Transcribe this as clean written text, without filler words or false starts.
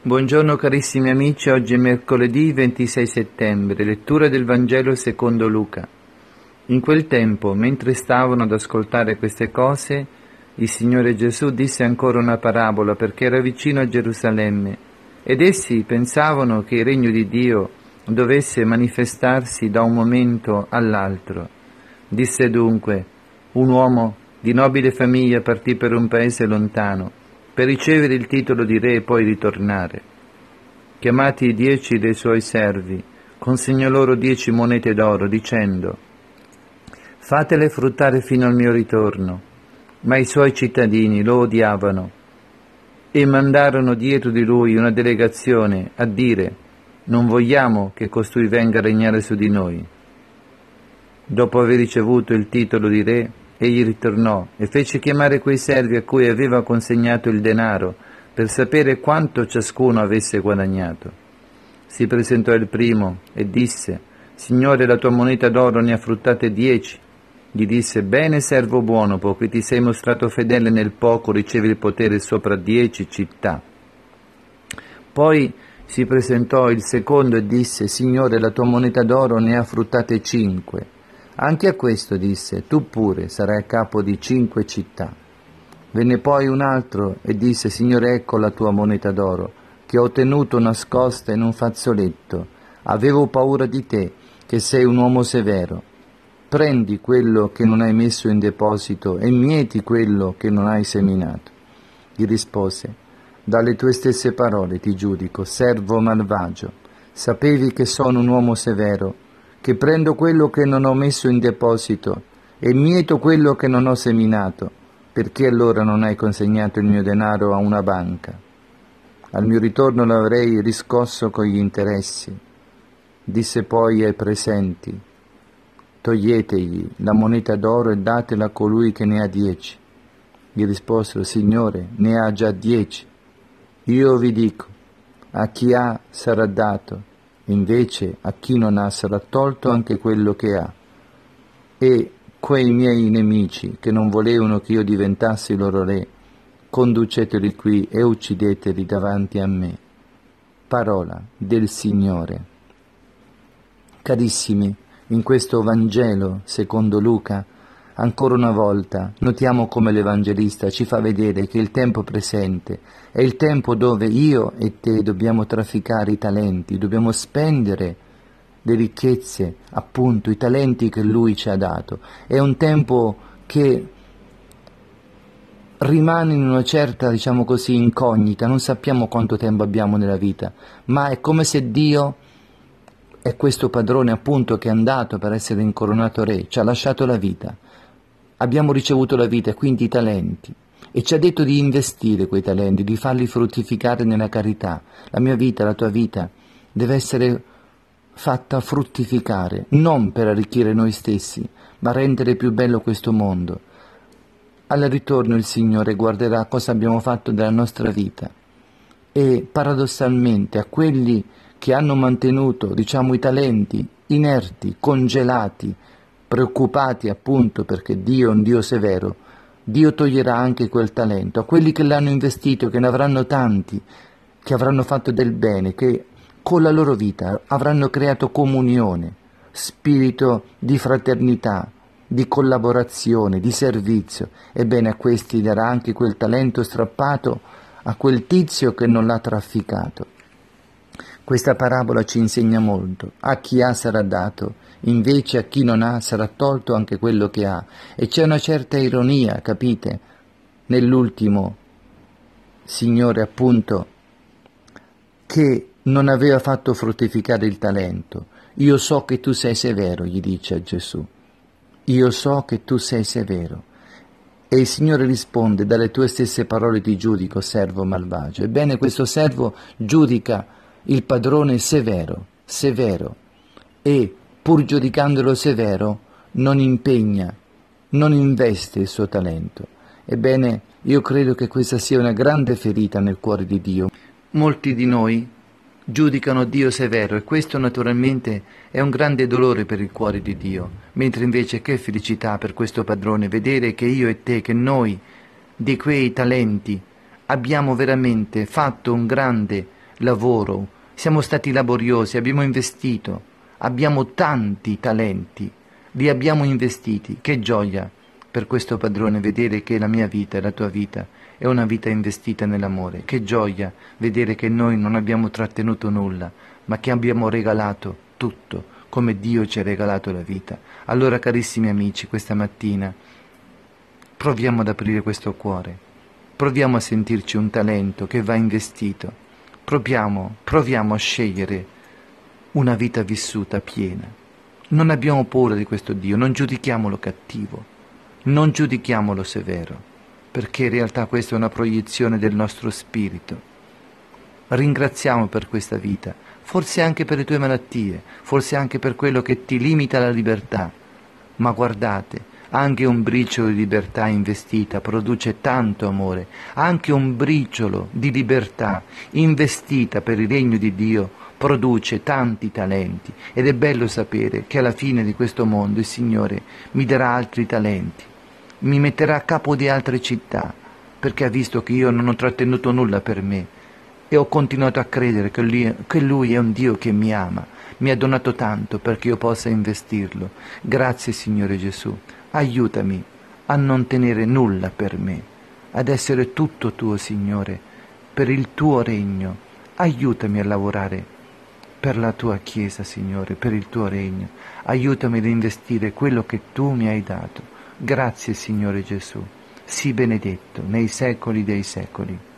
Buongiorno carissimi amici, oggi è mercoledì 26 settembre, lettura del Vangelo secondo Luca. In quel tempo, mentre stavano ad ascoltare queste cose, il Signore Gesù disse ancora una parabola perché era vicino a Gerusalemme ed essi pensavano che il regno di Dio dovesse manifestarsi da un momento all'altro. Disse dunque: un uomo di nobile famiglia partì per un paese lontano per ricevere il titolo di re e poi ritornare. Chiamati i 10 dei suoi servi, consegnò loro 10 monete d'oro, dicendo: fatele fruttare fino al mio ritorno. Ma i suoi cittadini lo odiavano e mandarono dietro di lui una delegazione a dire: non vogliamo che costui venga a regnare su di noi. Dopo aver ricevuto il titolo di re, egli ritornò e fece chiamare quei servi a cui aveva consegnato il denaro per sapere quanto ciascuno avesse guadagnato. Si presentò il primo e disse: Signore, la tua moneta d'oro ne ha fruttate 10. Gli disse: bene, servo buono, poiché ti sei mostrato fedele nel poco, ricevi il potere sopra 10 città. Poi si presentò il secondo e disse: Signore, la tua moneta d'oro ne ha fruttate 5. Anche a questo disse: tu pure sarai a capo di 5 città. Venne poi un altro e disse: Signore, ecco la tua moneta d'oro, che ho tenuto nascosta in un fazzoletto. Avevo paura di te, che sei un uomo severo. Prendi quello che non hai messo in deposito e mieti quello che non hai seminato. Gli rispose: dalle tue stesse parole ti giudico, servo malvagio. Sapevi che sono un uomo severo, che prendo quello che non ho messo in deposito e mieto quello che non ho seminato. Perché allora non hai consegnato il mio denaro a una banca? Al mio ritorno l'avrei riscosso con gli interessi. Disse poi ai presenti: toglietegli la moneta d'oro e datela a colui che ne ha 10. Gli risposero: Signore, ne ha già 10. Io vi dico, a chi ha sarà dato, invece a chi non ha sarà tolto anche quello che ha. E quei miei nemici, che non volevano che io diventassi loro re, conduceteli qui e uccideteli davanti a me. Parola del Signore. Carissimi, in questo Vangelo, secondo Luca, ancora una volta notiamo come l'Evangelista ci fa vedere che il tempo presente è il tempo dove io e te dobbiamo trafficare i talenti, dobbiamo spendere le ricchezze, appunto, i talenti che Lui ci ha dato. È un tempo che rimane in una certa, diciamo così, incognita, non sappiamo quanto tempo abbiamo nella vita, ma è come se Dio è questo padrone, appunto, che è andato per essere incoronato re, ci ha lasciato la vita, abbiamo ricevuto la vita, quindi i talenti, e ci ha detto di investire quei talenti, di farli fruttificare nella carità. La mia vita, la tua vita deve essere fatta fruttificare, non per arricchire noi stessi, ma rendere più bello questo mondo. Al ritorno il Signore guarderà cosa abbiamo fatto della nostra vita e paradossalmente a quelli che hanno mantenuto, diciamo, i talenti inerti, congelati, preoccupati appunto perché Dio è un Dio severo, Dio toglierà anche quel talento. A quelli che l'hanno investito, che ne avranno tanti, che avranno fatto del bene, che con la loro vita avranno creato comunione, spirito di fraternità, di collaborazione, di servizio. Ebbene, a questi darà anche quel talento strappato a quel tizio che non l'ha trafficato. Questa parabola ci insegna molto. A chi ha sarà dato, invece a chi non ha sarà tolto anche quello che ha. E c'è una certa ironia, capite? Nell'ultimo Signore, appunto, che non aveva fatto fruttificare il talento. Io so che tu sei severo, gli dice a Gesù. Io so che tu sei severo. E il Signore risponde: dalle tue stesse parole ti giudico, servo malvagio. Ebbene, questo servo giudica il padrone severo, severo, e pur giudicandolo severo non impegna, non investe il suo talento. Ebbene, io credo che questa sia una grande ferita nel cuore di Dio. Molti di noi giudicano Dio severo e questo naturalmente è un grande dolore per il cuore di Dio, mentre invece che felicità per questo padrone vedere che io e te, che noi di quei talenti abbiamo veramente fatto un grande lavoro, siamo stati laboriosi, abbiamo investito, abbiamo tanti talenti, li abbiamo investiti. Che gioia per questo padrone vedere che la mia vita e la tua vita è una vita investita nell'amore. Che gioia vedere che noi non abbiamo trattenuto nulla, ma che abbiamo regalato tutto, come Dio ci ha regalato la vita. Allora, carissimi amici, questa mattina proviamo ad aprire questo cuore, proviamo a sentirci un talento che va investito, proviamo a scegliere una vita vissuta piena. Non abbiamo paura di questo Dio, non giudichiamolo cattivo, non giudichiamolo severo, perché in realtà questa è una proiezione del nostro spirito. Ringraziamo per questa vita, forse anche per le tue malattie, forse anche per quello che ti limita la libertà, ma guardate, anche un briciolo di libertà investita produce tanto amore, anche un briciolo di libertà investita per il regno di Dio produce tanti talenti, ed è bello sapere che alla fine di questo mondo il Signore mi darà altri talenti, mi metterà a capo di altre città, perché ha visto che io non ho trattenuto nulla per me e ho continuato a credere che Lui è un Dio che mi ama, mi ha donato tanto perché io possa investirlo. Grazie Signore Gesù, aiutami a non tenere nulla per me, ad essere tutto tuo Signore, per il tuo regno. Aiutami a lavorare per la tua Chiesa, Signore, per il tuo regno. Aiutami ad investire quello che tu mi hai dato. Grazie Signore Gesù, sii benedetto nei secoli dei secoli.